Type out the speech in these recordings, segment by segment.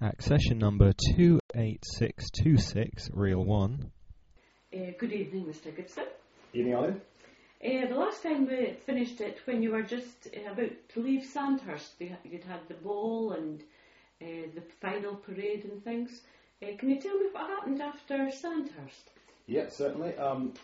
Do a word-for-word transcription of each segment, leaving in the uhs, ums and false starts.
Accession number two eight six two six, reel one. Uh, good evening, Mister Gibson. Evening, Alan. Uh, the last time we finished it, when you were just uh, about to leave Sandhurst, you- you'd had the ball and uh, the final parade and things. Uh, can you tell me what happened after Sandhurst? Yeah, certainly. Um,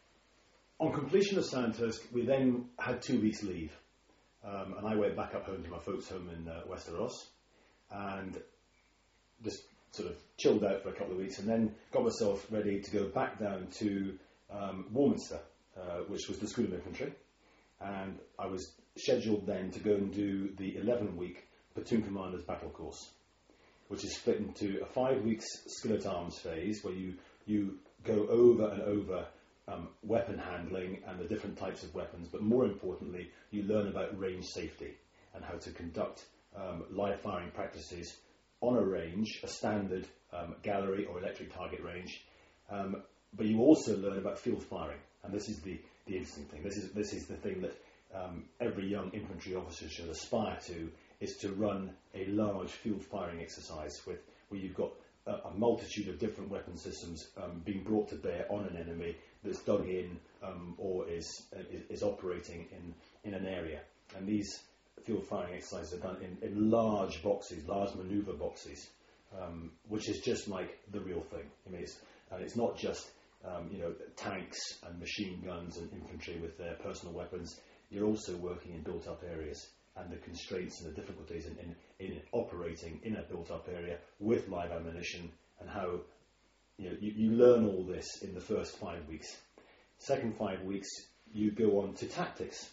on completion of Sandhurst, we then had two weeks leave. Um, and I went back up home to my folks' home in uh, Westeros and just sort of chilled out for a couple of weeks and then got myself ready to go back down to um, Warminster, uh, which was the School of Infantry. And I was scheduled then to go and do the eleven-week Platoon Commander's Battle Course, which is split into a five weeks skillet arms phase where you, you go over and over um, weapon handling and the different types of weapons, but more importantly, you learn about range safety and how to conduct um, live firing practices on a range, a standard um, gallery or electric target range, um, but you also learn about field firing, and this is the, the interesting thing. This is this is the thing that um, every young infantry officer should aspire to, is to run a large field firing exercise with where you've got a, a multitude of different weapon systems um, being brought to bear on an enemy that's dug in um, or is, is is operating in, in an area, and these field firing exercises are done in, in large boxes, large manoeuvre boxes, um, which is just like the real thing. I mean, it's, and it's not just um, you know tanks and machine guns and infantry with their personal weapons. You're also working in built-up areas and the constraints and the difficulties in, in, in operating in a built-up area with live ammunition, and how you know you, you learn all this in the first five weeks. Second five weeks, you go on to tactics.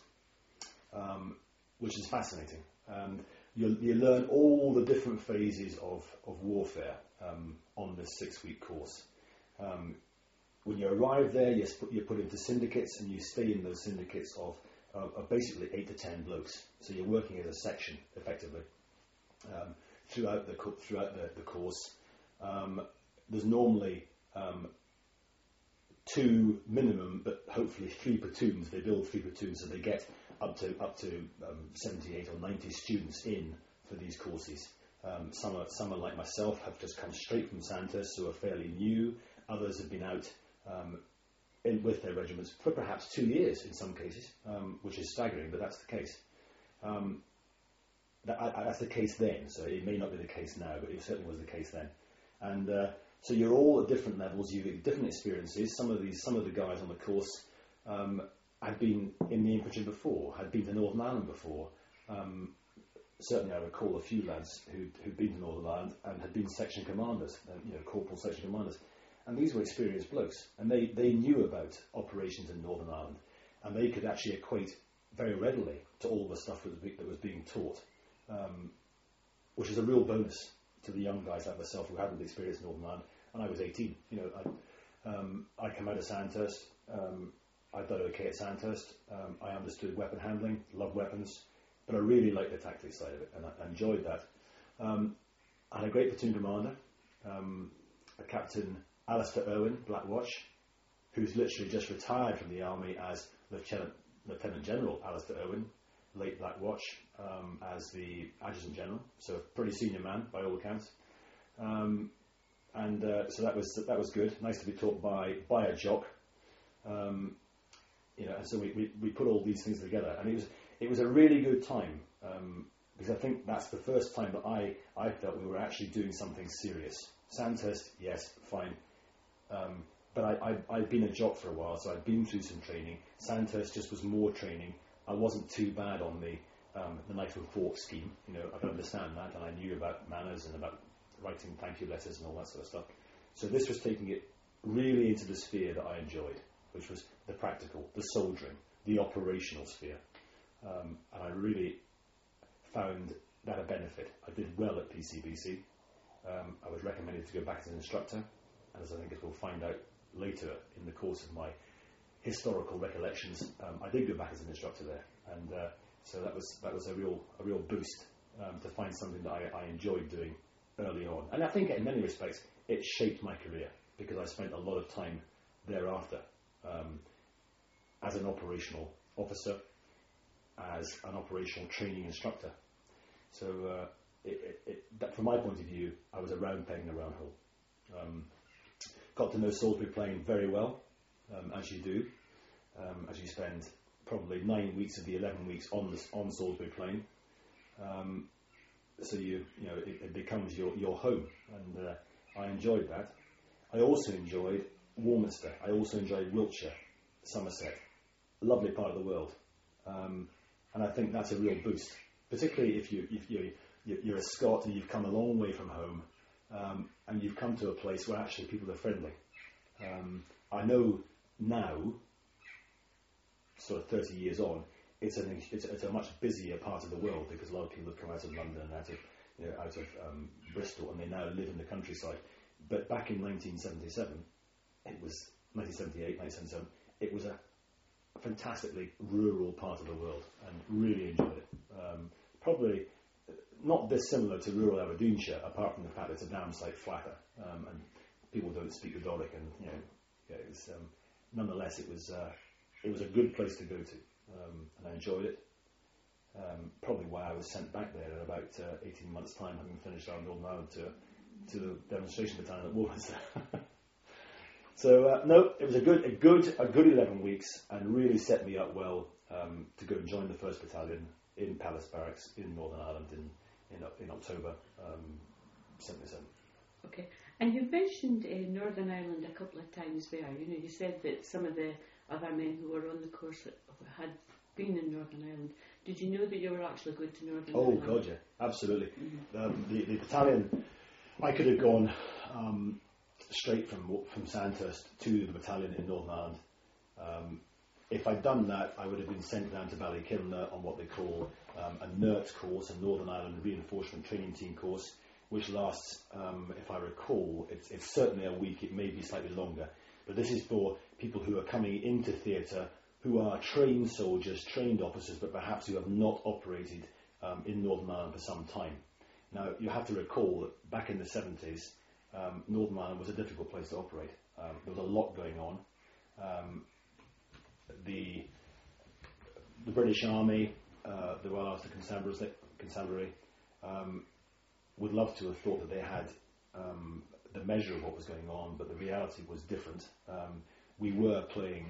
Um, which is fascinating. And you, you learn all the different phases of, of warfare um, on this six-week course. Um, when you arrive there, you're, sp- you're put into syndicates, and you stay in those syndicates of, of, of basically eight to ten blokes. So you're working as a section, effectively, um, throughout the co- throughout the, the course. Um, there's normally um, two minimum, but hopefully three platoons. They build three platoons, so they get up to up to um, seventy-eight or ninety students in for these courses. Um, some are some are like myself, have just come straight from Sandhurst, so are fairly new. Others have been out um, in, with their regiments for perhaps two years in some cases, um, which is staggering, but that's the case. Um, that, I, that's the case then, so it may not be the case now, but it certainly was the case then. And uh, so you're all at different levels. You get different experiences. Some of these, some of the guys on the course Um, had been in the infantry before, had been to Northern Ireland before. Um, certainly I recall a few lads who'd, who'd been to Northern Ireland and had been section commanders, uh, you know, corporal section commanders. And these were experienced blokes, and they, they knew about operations in Northern Ireland, and they could actually equate very readily to all the stuff that was, be, that was being taught, um, which is a real bonus to the young guys like myself who hadn't experienced Northern Ireland. And I was eighteen. You know, I, um, I came out of Sandhurst. Um, I'd done okay at Sandhurst. Um, I understood weapon handling, loved weapons, but I really liked the tactics side of it, and I, I enjoyed that. Um, I had a great platoon commander, um, a Captain Alistair Irwin, Black Watch, who's literally just retired from the army as Lieutenant, Lieutenant General Alistair Irwin, late Black Watch, um, as the Adjutant General, so a pretty senior man by all accounts. Um, and uh, so that was that was good. Nice to be taught by by a jock. Um, You know, and so we, we, we put all these things together, and it was it was a really good time, um, because I think that's the first time that I, I felt we were actually doing something serious. Sandhurst, yes, fine, um, but I, I, I'd been a jock for a while, so I'd been through some training. Sandhurst just was more training. I wasn't too bad on the um, the knife and fork scheme. You know, I could understand that, and I knew about manners and about writing thank you letters and all that sort of stuff. So this was taking it really into the sphere that I enjoyed, which was the practical, the soldiering, the operational sphere. Um, and I really found that a benefit. I did well at P C B C. Um, I was recommended to go back as an instructor, and as I think as we'll find out later in the course of my historical recollections, um, I did go back as an instructor there. And uh, so that was that was a real a real boost um, to find something that I, I enjoyed doing early on. And I think in many respects it shaped my career, because I spent a lot of time thereafter Um, as an operational officer, as an operational training instructor. So uh, it, it, it, that, from my point of view, I was a round peg in a round hole. Um, got to know Salisbury Plain very well, um, as you do, um, as you spend probably nine weeks of the eleven weeks on the, on Salisbury Plain. Um, so you you know it, it becomes your, your home, and uh, I enjoyed that. I also enjoyed Warminster. I also enjoyed Wiltshire, Somerset, lovely part of the world, um, and I think that's a real boost, particularly if you if you you're a Scot and you've come a long way from home, um, and you've come to a place where actually people are friendly. Um, I know now, sort of thirty years on, it's, an, it's, it's a much busier part of the world because a lot of people have come out of London and out of, you know, out of um, Bristol, and they now live in the countryside. But back in nineteen seventy-seven, it was nineteen seventy-eight, nineteen seventy-seven, it was a fantastically rural part of the world, and really enjoyed it. Um, probably not dissimilar to rural Aberdeenshire, apart from the fact that it's a damn sight flatter, um, and people don't speak the Doric, and you know, yeah, it was, um, nonetheless, it was uh, it was a good place to go to, um, and I enjoyed it. Um, probably why I was sent back there in about uh, eighteen months' time, having finished our Northern Ireland tour, to the demonstration battalion at Warminster. So uh, no, it was a good, a good, a good eleven weeks, and really set me up well um, to go and join the first Battalion in Palace Barracks in Northern Ireland in in, in October um, seventy-seven. Okay, and you mentioned uh, Northern Ireland a couple of times there. You know, you said that some of the other men who were on the course had been in Northern Ireland. Did you know that you were actually going to Northern oh, Ireland? Oh God, yeah, absolutely. Mm-hmm. Um, the, the battalion, I could have gone um, straight from from Sandhurst to the battalion in Northern Ireland. Um, if I'd done that, I would have been sent down to Ballykilner on what they call um, a N E R T course, a Northern Ireland Reinforcement Training Team course, which lasts, um, if I recall, it's, it's certainly a week, it may be slightly longer. But this is for people who are coming into theatre, who are trained soldiers, trained officers, but perhaps who have not operated um, in Northern Ireland for some time. Now, you have to recall that back in the seventies, um, Northern Ireland was a difficult place to operate. Um, there was a lot going on. Um, the the British Army, uh, the Royal Ulster Constabulary, Constabulary um, would love to have thought that they had um, the measure of what was going on, but the reality was different. Um, we were playing,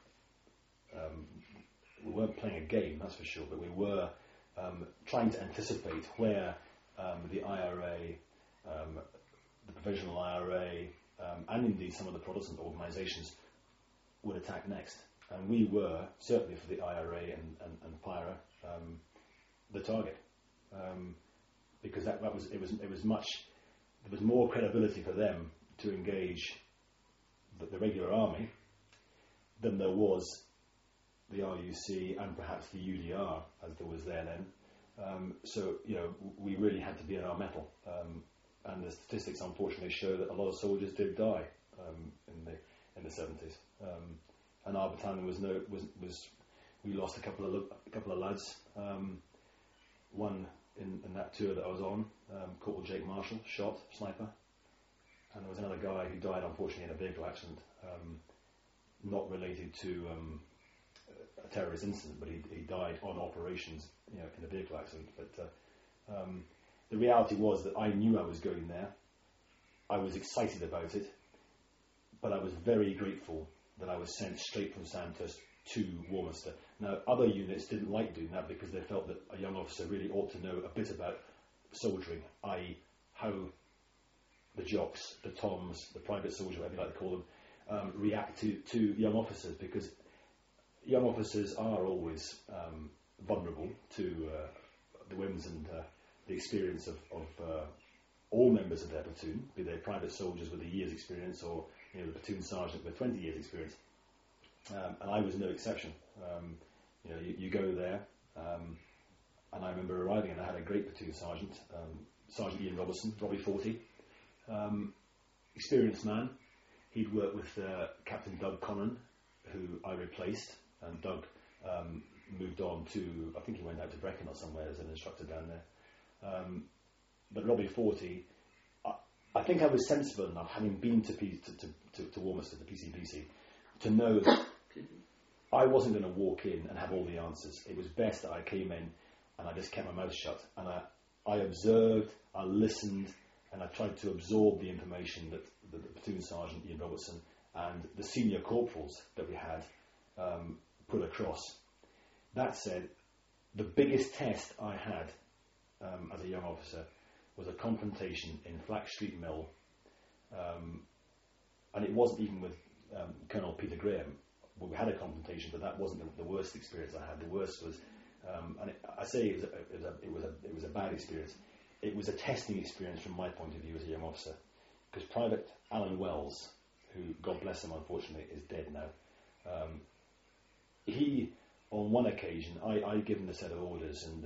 um, we weren't playing a game, that's for sure, but we were um, trying to anticipate where um, the I R A, um, the Provisional I R A, um, and indeed some of the Protestant organisations would attack next. And we were, certainly for the I R A and, and, and P I R A, um, the target. Um, because that, that was, it was, it was much, there was more credibility for them to engage the, the regular army than there was the R U C and perhaps the U D R, as there was there then. Um, so, you know, we really had to be in our mettle. Um, and the statistics, unfortunately, show that a lot of soldiers did die um, in the in the seventies. Um, and our battalion was no was was we lost a couple of a couple of lads. Um, one in, in that tour that I was on, um, Corporal Jake Marshall, shot sniper, and there was another guy who died unfortunately in a vehicle accident, um, not related to um, a terrorist incident, but he, he died on operations, you know, in a vehicle accident. But uh, um, the reality was that I knew I was going there. I was excited about it, but I was very grateful that I was sent straight from Sandhurst to Warminster. Now, other units didn't like doing that because they felt that a young officer really ought to know a bit about soldiering, that is how the jocks, the toms, the private soldier, whatever you like to call them, um, react to, to young officers, because young officers are always um, vulnerable to uh, the whims and uh, the experience of, of uh, all members of their platoon, be they private soldiers with a year's experience or, you know, the platoon sergeant with twenty years experience. Um, and I was no exception. Um, you know, you, you go there, um, and I remember arriving and I had a great platoon sergeant, um, Sergeant Ian Robertson, Robbie forty, um, experienced man. He'd worked with uh, Captain Doug Connon, who I replaced, and Doug um, moved on to, I think he went out to Brecon or somewhere as an instructor down there. Um, but Robbie forty, I, I think I was sensible enough, having been to, P, to, to, to, to Warminster, the P C B C, to know that I wasn't going to walk in and have all the answers. It was best that I came in and I just kept my mouth shut, and I I observed, I listened, and I tried to absorb the information that the, the platoon sergeant, Ian Robertson, and the senior corporals that we had um, put across. That said, the biggest test I had um, as a young officer was a confrontation in Flack Street Mill, um, and it wasn't even with um, Colonel Peter Graham. Well, we had a confrontation, but that wasn't the, the worst experience I had. The worst was, um, and it, I say it was, a, it, was a, it, was a, it was a bad experience. It was a testing experience from my point of view as a young officer, because Private Alan Wells, who, God bless him, unfortunately, is dead now, um, he, on one occasion, I, I'd given a set of orders, and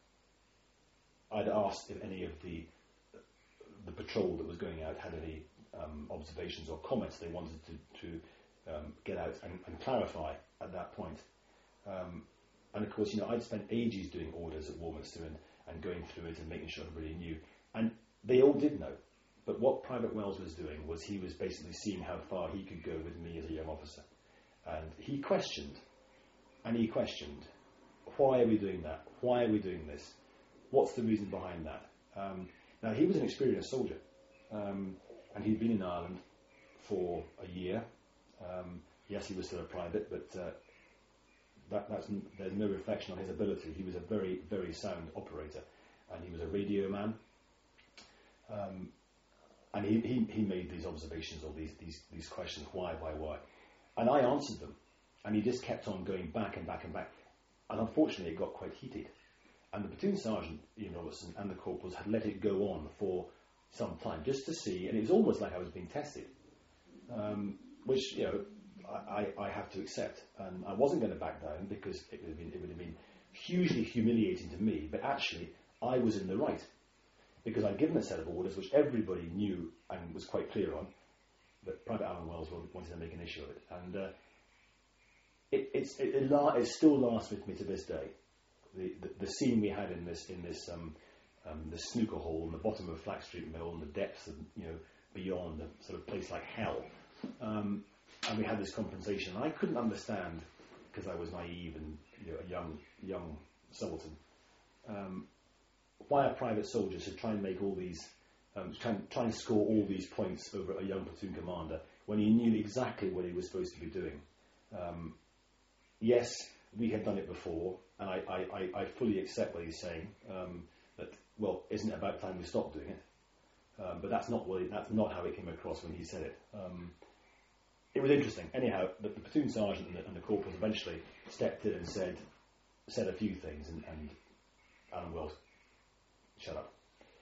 uh, I'd asked if any of the the patrol that was going out had any um, observations or comments they wanted to, to um, get out and, and clarify at that point. Um, and of course, you know, I'd spent ages doing orders at Warminster and, and going through it and making sure everybody knew. And they all did know. But what Private Wells was doing was he was basically seeing how far he could go with me as a young officer. And he questioned, and he questioned, why are we doing that? Why are we doing this? What's the reason behind that? Um, now, he was an experienced soldier, um, and he'd been in Ireland for a year. Um, yes, he was still a private, but uh, that, that's, there's no reflection on his ability. He was a very, very sound operator, and he was a radio man. Um, and he, he, he made these observations or these, these, these questions, why, why, why? And I answered them, and he just kept on going back and back and back. And unfortunately, it got quite heated. And the platoon sergeant, Ian Robertson, and the corporals had let it go on for some time, just to see, and it was almost like I was being tested, um, which, you know, I, I have to accept. And I wasn't going to back down because it would have been, it would have been hugely humiliating to me, but actually, I was in the right. Because I'd given a set of orders which everybody knew and was quite clear on, that Private Alan Wells wanted to make an issue of it. And uh, it, it's, it, it, la- it still lasts with me to this day. The, the, the scene we had in this in this um, um, this snooker hall in the bottom of Flack Street Mill, in the depths of, you know, beyond a sort of place like hell, um, and we had this confrontation. And I couldn't understand, because I was naive and, you know, a young young subaltern, um, why a private soldier should try and make all these, um, try, and, try and score all these points over a young platoon commander when he knew exactly what he was supposed to be doing. Um, yes, we had done it before, and I, I, I, I fully accept what he's saying, um, that, well, isn't it about time we stopped doing it? Um, but that's not what it, that's not how it came across when he said it. Um, it was interesting. Anyhow, the, the platoon sergeant and the, and the corporals eventually stepped in and said said a few things, and, and Alan Wells shut up.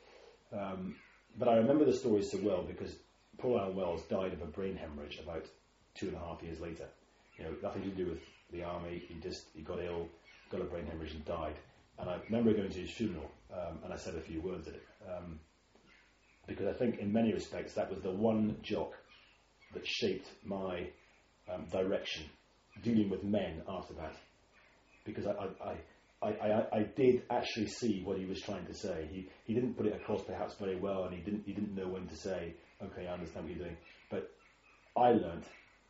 Um, but I remember the story so well because poor Alan Wells died of a brain hemorrhage about two and a half years later. You know, nothing to do with the army. He just he got ill, got a brain hemorrhage, and died. And I remember going to his funeral, um, and I said a few words at it, um, because I think in many respects that was the one jock that shaped my um, direction dealing with men after that. Because I, I, I, I, I did actually see what he was trying to say. He he didn't put it across perhaps very well, and he didn't he didn't know when to say, okay, I understand what you're doing. But I learnt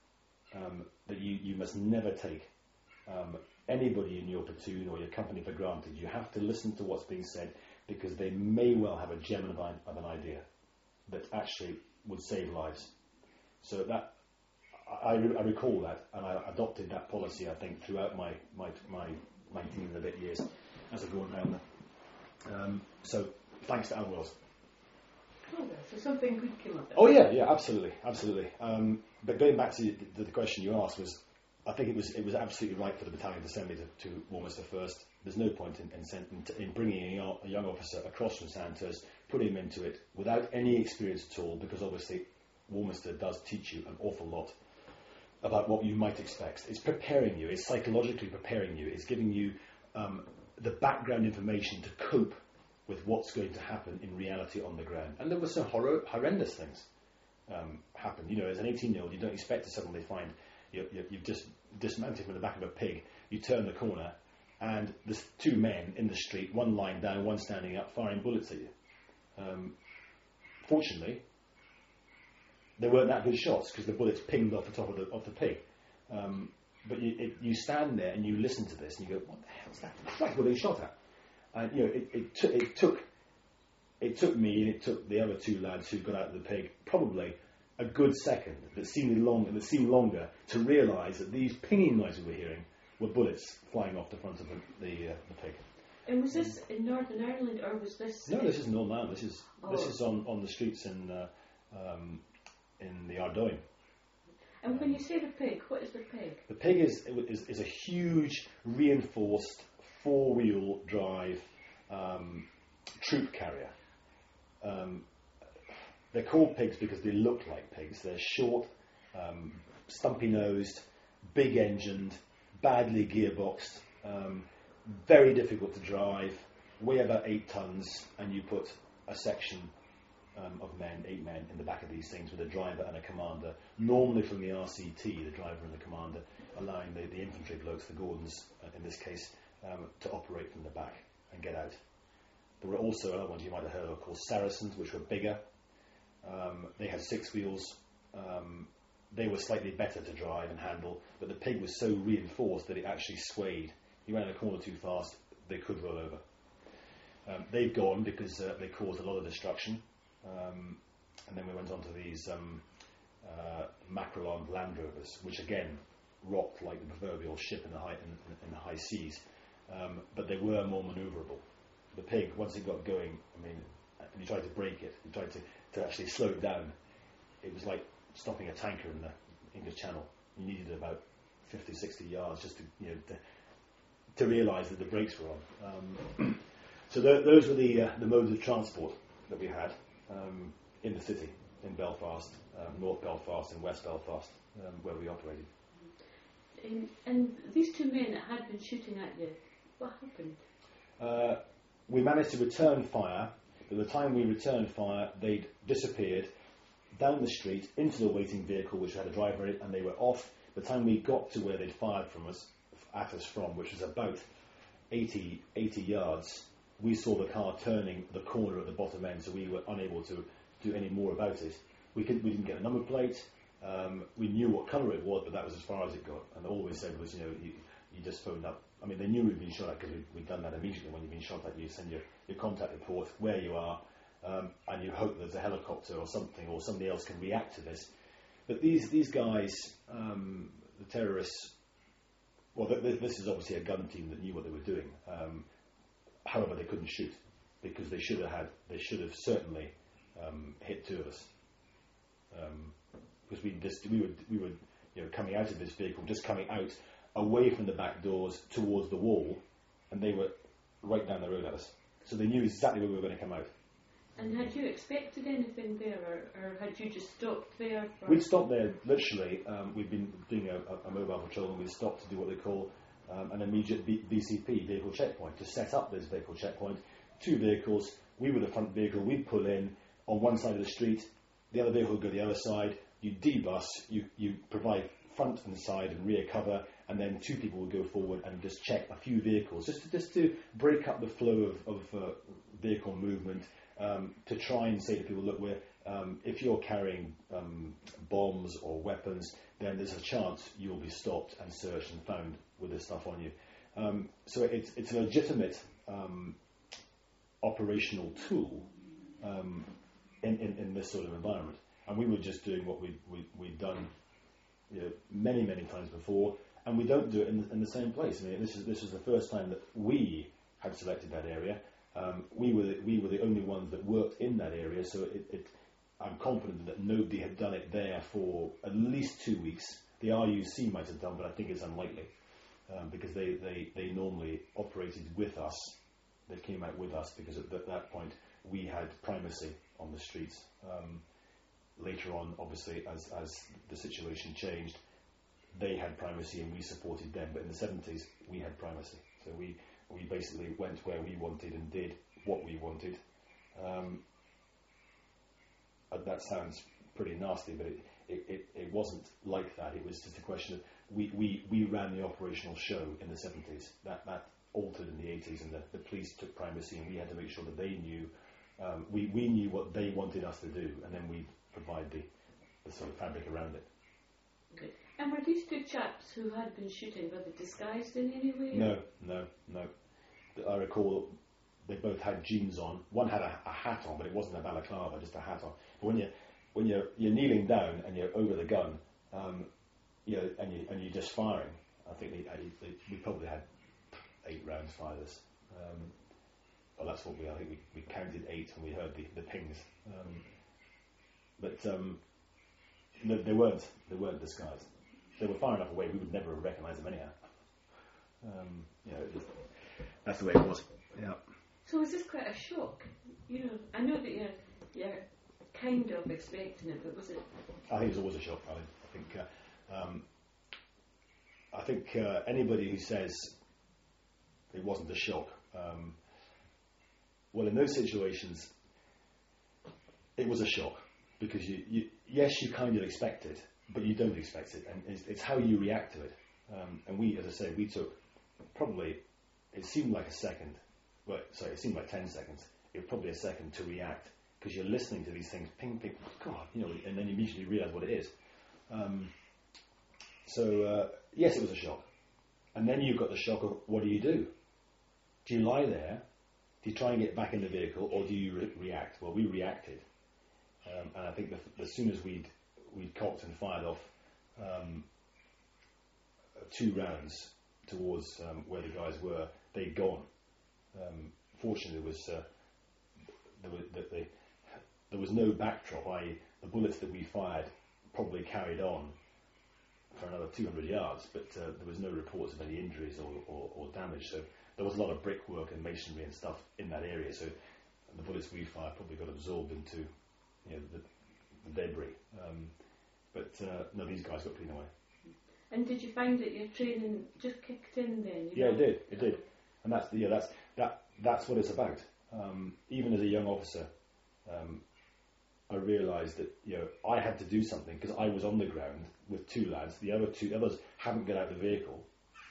um, that you, you must never take um, anybody in your platoon or your company for granted. You have to listen to what's being said, because they may well have a gem of an, of an idea that actually would save lives. So that I, I recall that, and I adopted that policy, I think, throughout my my, my nineteen and a bit years as a Gordon Elmer. Um, so thanks to Alan Wells. Oh, so something good came of it. Oh yeah, yeah, absolutely, absolutely. Um, but going back to the, the question you asked, was I think it was it was absolutely right for the battalion to send me to, to Warminster first. There's no point in in, send, in, in bringing a, a young officer across from Sandhurst, putting him into it without any experience at all, because obviously Warminster does teach you an awful lot about what you might expect. It's preparing you, it's psychologically preparing you, it's giving you um, the background information to cope with what's going to happen in reality on the ground. And there were some horror, horrendous things um, happen. You know, as an eighteen-year-old, you don't expect to suddenly find you're, you're, you've just dismounted from the back of a pig, you turn the corner, and there's two men in the street, one lying down, one standing up, firing bullets at you. Um, fortunately, they weren't that good shots, because the bullets pinged off the top of the, of the pig. Um, but you, it, you stand there and you listen to this and you go, what the hell's that? Christ, what are they shot at? And you know, it, it, t- it took it took me and it took the other two lads who got out of the pig probably a good second that seemed long that seemed longer to realise that these pinging noises we were hearing were bullets flying off the front of the the, uh, the pig. And was this in Northern Ireland, or was this? No, this is Northern Ireland. This is oh. this is on, on the streets in uh, um, in the Ardoyne. And when you say the pig, what is the pig? The pig is is, is a huge reinforced four-wheel drive um, troop carrier. Um, they're called pigs because they look like pigs. They're short, um, stumpy-nosed, big-engined, badly gearboxed, um, very difficult to drive, weigh about eight tons, and you put a section um, of men, eight men, in the back of these things with a driver and a commander, normally from the R C T, the driver and the commander, allowing the, the infantry blokes, the Gordons uh, in this case, um, to operate from the back and get out. There were also other ones you might have heard of called Saracens, which were bigger. Um, they had six wheels. Um, they were slightly better to drive and handle, but the pig was so reinforced that it actually swayed. You ran a corner too fast, they could roll over. Um, they've gone because uh, they caused a lot of destruction. Um, and then we went on to these um, uh, Macrolon Land Rovers, which again rocked like the proverbial ship in the high, in, in the high seas. Um, but they were more manoeuvrable. The pig, once it got going, I mean, and you tried to brake it, you tried to, to actually slow it down, it was like stopping a tanker in the English Channel. You needed about fifty, sixty yards just to, you know, to, to realise that the brakes were on. Um, so th- those were the uh, the modes of transport that we had um, in the city, in Belfast, um, North Belfast and West Belfast, um, where we operated. Um, and these two men that had been shooting at you, what happened? Uh, we managed to return fire. By the time we returned fire, they'd disappeared down the street into the waiting vehicle, which had a driver in it, and they were off. By the time we got to where they'd fired from us, at us from, which was about eighty, eighty yards, we saw the car turning the corner at the bottom end, so we were unable to do any more about it. We, could, we didn't get a number plate. Um, we knew what colour it was, but that was as far as it got. And all we said was, you know, you, you just phoned up. I mean, they knew we'd been shot at because we'd, we'd done that immediately. When you've been shot at, you send your, your contact report, where you are, um, and you hope there's a helicopter or something, or somebody else can react to this. But these these guys, um, the terrorists, well, th- th- this is obviously a gun team that knew what they were doing. Um, however, they couldn't shoot because they should have had, they should have certainly um, hit two of us. Um, because we just we were we were you know coming out of this vehicle, just coming out away from the back doors towards the wall, and they were right down the road at us. So they knew exactly where we were going to come out. And had you expected anything there, or, or had you just stopped there? For We'd stopped there literally. Um, we'd been doing a, a mobile patrol, and we'd stopped to do what they call um, an immediate V- VCP, vehicle checkpoint, to set up this vehicle checkpoint. Two vehicles. We were the front vehicle. We'd pull in on one side of the street. The other vehicle would go the other side. You debus, you, you provide front and side and rear cover, and then two people would go forward and just check a few vehicles, just to, just to break up the flow of, of uh, vehicle movement, um, to try and say to people, look, we're, um, if you're carrying um, bombs or weapons, then there's a chance you'll be stopped and searched and found with this stuff on you. Um, so it's, it's a legitimate um, operational tool um, in, in, in this sort of environment. And we were just doing what we'd, we, we'd done you know, many, many times before, and we don't do it in the, in the same place. I mean, this is this is the first time that we had selected that area. Um, we were the, we were the only ones that worked in that area, so it, it, I'm confident that nobody had done it there for at least two weeks. The R U C might have done, but I think it's unlikely um, because they, they, they normally operated with us. They came out with us because at th- that point we had primacy on the streets. Um, Later on, obviously, as, as the situation changed, they had primacy and we supported them. But in the seventies, we had primacy. So we, we basically went where we wanted and did what we wanted. Um, that sounds pretty nasty, but it, it, it, it wasn't like that. It was just a question of we, we, we ran the operational show in the seventies. That, that altered in the eighties, and the, the police took primacy, and we had to make sure that they knew, um, we, we knew what they wanted us to do, and then we provide the, the sort of fabric around it. Okay. And were these two chaps who had been shooting, were they disguised in any way? No, no, no. I recall they both had jeans on. One had a, a hat on, but it wasn't a balaclava, just a hat on. But when you when you're you're kneeling down and you're over the gun, um, you know, and you and you're just firing. I think they, they, we probably had eight rounds fired at us. Um, well, that's what we. I think we, we counted eight when we heard the, the pings. Um, but um, no, they weren't they weren't disguised. They were far enough away we would never have recognised them anyhow. Um, you know, it was, that's the way it was. Yeah. So was this quite a shock? You know, I know that you're you're kind of expecting it, but was it? I think it was always a shock. I, I think. Uh, um, I think uh, anybody who says it wasn't a shock, um, well, in those situations, it was a shock because you, you, yes, you kind of expect it, but you don't expect it, and it's, it's how you react to it. Um, and we, as I say, we took probably, it seemed like a second, well, sorry, it seemed like ten seconds. It was probably a second to react because you're listening to these things, ping, ping, God, you know, and then you immediately realise what it is. Um, so, uh, yes, it was a shock. And then you've got the shock of what do you do? Do you lie there? Do you try and get back in the vehicle, or do you re- react? Well, we reacted. Um, and I think the, as soon as we'd, we'd cocked and fired off um, two rounds towards um, where the guys were, they'd gone. Um, fortunately, there was, uh, there, was, the, the, there was no backdrop, that is the bullets that we fired probably carried on for another two hundred yards, but uh, there was no reports of any injuries or, or, or damage. So there was a lot of brickwork and masonry and stuff in that area. So the bullets we fired probably got absorbed into, you know, the, the debris. Um, but uh, no, these guys got clean away. And did you find that your training just kicked in then? You yeah, know? it did. It did. And that's yeah, that's that that's what it's about. Um, even as a young officer, um, I realised that you know I had to do something because I was on the ground with two lads. The other two others hadn't got out of the vehicle,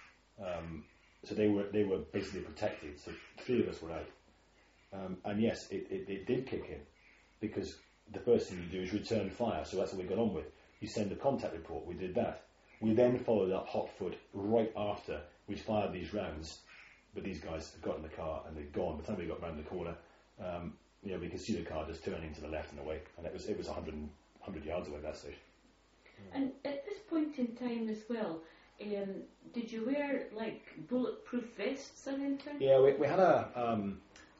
um, so they were they were basically protected. So three of us were out, um, and yes, it, it, it did kick in because the first thing you do is return fire. So that's what we got on with. You send a contact report. We did that. We then followed up hot foot right after we'd fired these rounds, but these guys had got in the car and they'd gone. By the time we got round the corner, um, you know, we could see the car just turning to the left and away, and it was it was one hundred, one hundred yards away at that stage. And at this point in time as well, um, did you wear like bulletproof vests or anything? Yeah, we, we had a, um,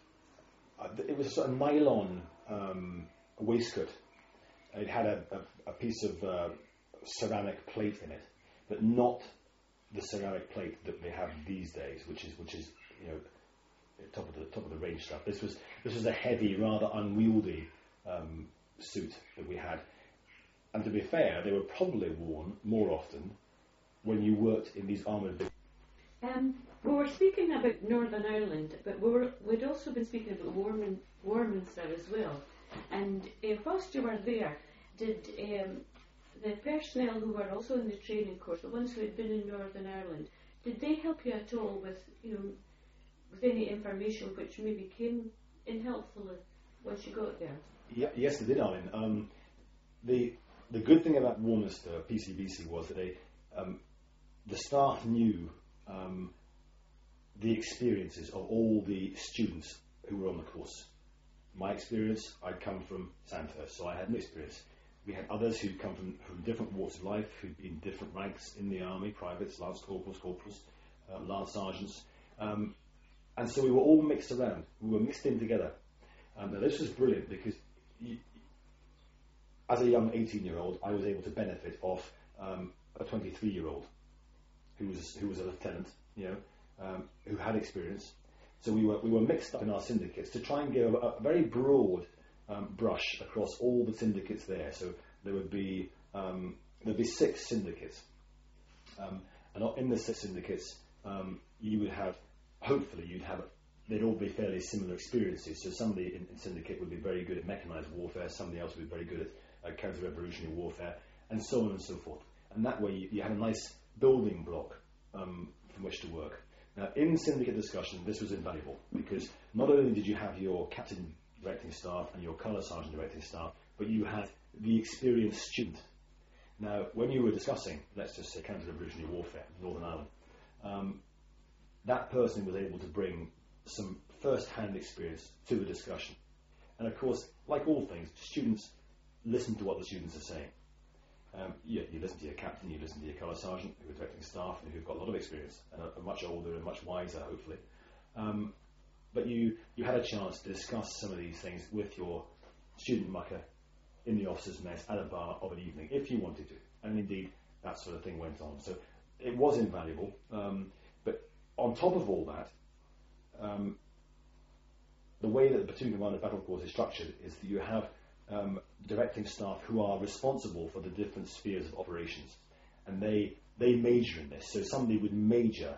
a, it was a sort of nylon um, waistcoat. It had a, a, a piece of uh, ceramic plate in it, but not the ceramic plate that they have these days, which is which is you know top of the top of the range stuff. This was this was a heavy, rather unwieldy um, suit that we had. And to be fair, they were probably worn more often when you worked in these armoured vehicles. Um, we were speaking about Northern Ireland, but we were, we'd also been speaking about Warmin, Warminster as well. And uh, whilst you were there, did um, the personnel who were also in the training course, the ones who had been in Northern Ireland, did they help you at all with, you know, with any information which maybe came in helpfully once you got there? Yeah, yes, they did, Arlene. Um, the the good thing about Warminster P C B C was that they, um, the staff knew um, the experiences of all the students who were on the course. My experience, I'd come from Sandhurst, so I had no experience. We had others who'd come from, from different walks of life, who'd been different ranks in the army, privates, lance corporals, corporals, uh, lance sergeants. Um, and so we were all mixed around. We were mixed in together. Um, now this was brilliant because you, as a young eighteen-year-old, I was able to benefit off um, a twenty-three-year-old who was who was a lieutenant, you know, um, who had experience. So we were we were mixed up in our syndicates to try and give a, a very broad um, brush across all the syndicates there. So there would be um, there'd be six syndicates, um, and in the six syndicates, um, you would have hopefully you'd have they'd all be fairly similar experiences. So somebody in, in syndicate would be very good at mechanised warfare, somebody else would be very good at uh, counter-revolutionary warfare, and so on and so forth. And that way you, you had a nice building block um, from which to work. Now, in syndicate discussion, this was invaluable because not only did you have your captain directing staff and your colour sergeant directing staff, but you had the experienced student. Now, when you were discussing, let's just say, counter-revolutionary warfare in Northern Ireland, um, that person was able to bring some first-hand experience to the discussion. And of course, like all things, students listen to what the students are saying. Um, yeah, you listen to your captain, you listen to your colour sergeant, who are directing staff, and who've got a lot of experience, and are, are much older and much wiser, hopefully. Um, but you, you had a chance to discuss some of these things with your student mucker in the officers' mess at a bar of an evening, if you wanted to. And indeed, that sort of thing went on. So it was invaluable. Um, but on top of all that, um, the way that the platoon commander battle corps is structured is that you have um, directing staff who are responsible for the different spheres of operations. And they, they major in this. So somebody would major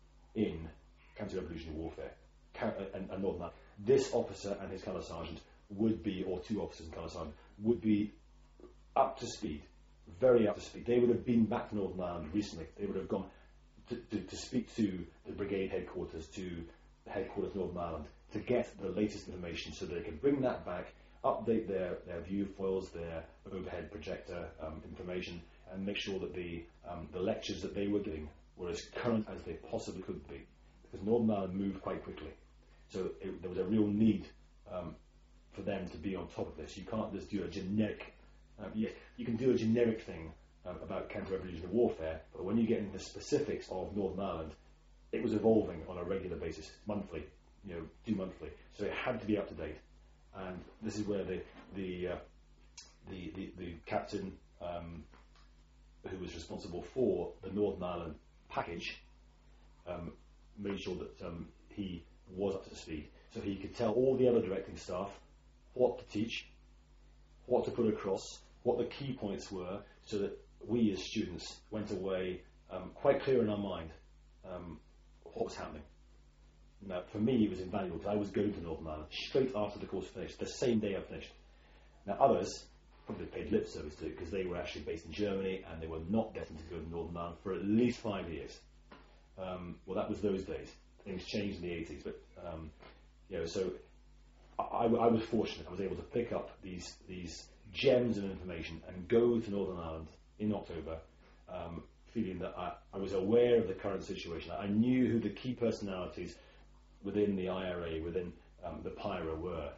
in counter-revolutionary warfare and, and Northern Ireland. This officer and his colour sergeant would be, or two officers and colour sergeant, would be up to speed, very up to speed. They would have been back to Northern Ireland recently. They would have gone to, to, to speak to the brigade headquarters, to the headquarters of Northern Ireland, to get the latest information so they can bring that back, update their, their view foils, their overhead projector um, information, and make sure that the, um, the lectures that they were giving were as current as they possibly could be. Because Northern Ireland moved quite quickly. So it, there was a real need um, for them to be on top of this. You can't just do a generic, um, you, you can do a generic thing um, about counter-revolutionary warfare, but when you get into the specifics of Northern Ireland, it was evolving on a regular basis, monthly, you know, two monthly. So it had to be up to date. And this is where the the uh, the, the, the captain um, who was responsible for the Northern Ireland package um, made sure that um, he was up to speed. So he could tell all the other directing staff what to teach, what to put across, what the key points were, so that we as students went away um, quite clear in our mind um, what was happening. Now, for me, it was invaluable because I was going to Northern Ireland straight after the course finished, the same day I finished. Now, others probably paid lip service to it because they were actually based in Germany and they were not destined to go to Northern Ireland for at least five years. Um, well, that was those days. Things changed in the eighties, but um, you know, so I, I was fortunate. I was able to pick up these these gems of information and go to Northern Ireland in October, um, feeling that I, I was aware of the current situation. I knew who the key personalities within the I R A, within um, the P I R A were,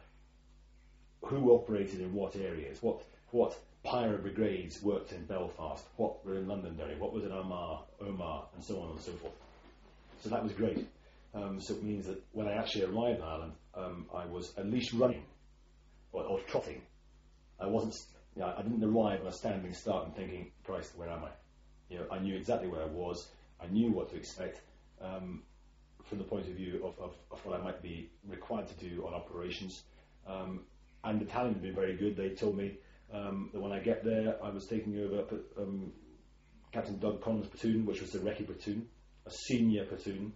who operated in what areas, what what P I R A brigades worked in Belfast, what were in Londonderry, what was in Omagh, Omagh, and so on and so forth. So that was great. Um, so it means that when I actually arrived in Ireland, um, I was at least running, or, or trotting. I wasn't, you know, I didn't arrive on a standing start and thinking, Christ, where am I? You know, I knew exactly where I was. I knew what to expect um, from the point of view of, of, of what I might be required to do on operations. Um, and the battalion had been very good. They told me um, that when I get there, I was taking over um, Captain Doug Collins' platoon, which was the recce platoon, a senior platoon.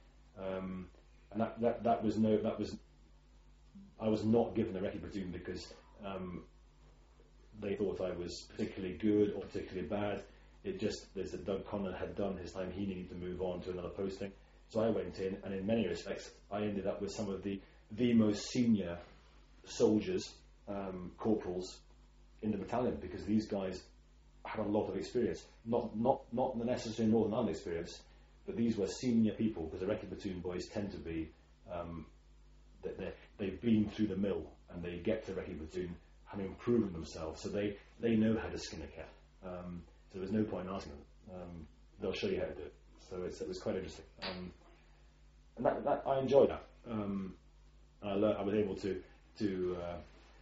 Um, and that, that, that was no, that was, I was not given the recce platoon because um, they thought I was particularly good or particularly bad. It just, as that Doug Conlon had done his time, he needed to move on to another posting. So I went in, and in many respects, I ended up with some of the, the most senior soldiers, um, corporals, in the battalion, because these guys had a lot of experience. Not, not, not the necessary Northern Ireland experience, but these were senior people, because the recce platoon boys tend to be, um, they've been through the mill, and they get to the recce platoon having proven themselves, so they, they know how to skin a cat. Um, so there's no point in asking them. Um, they'll show you how to do it. So it's, it was quite interesting. Um, and that, that, I enjoyed that. Um, and I, learned, I was able to, to uh,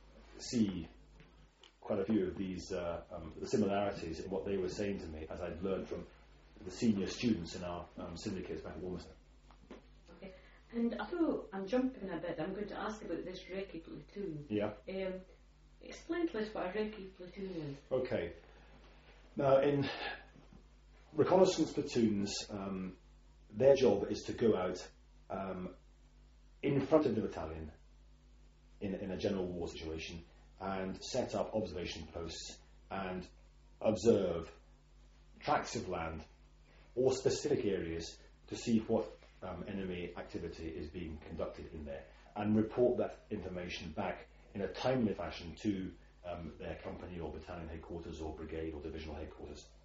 see quite a few of these uh, um, the similarities in what they were saying to me as I'd learned from the senior students in our um, syndicates back at Warminster. Okay. And although I'm jumping a bit, I'm going to ask about this recce platoon. Yeah. Um, explain to us what a recce platoon is. Okay. Now, in reconnaissance platoons, um, their job is to go out um, in front of the battalion in, in a general war situation and set up observation posts and observe tracts of land or specific areas to see what um, enemy activity is being conducted in there and report that information back in a timely fashion to um, their company or battalion headquarters or brigade or divisional headquarters.